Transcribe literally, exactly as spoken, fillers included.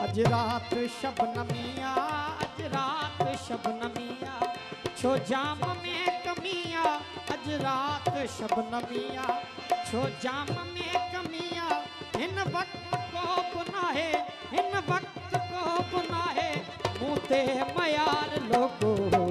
अज रात शबनमिया, अज रात शबनमिया, छो जाम में कमिया, अज रात शबनमिया, छो जाम में कमिया, इन वक्त को बुनाहे, इन वक्त को बुनाहे, मुते मयार लोगो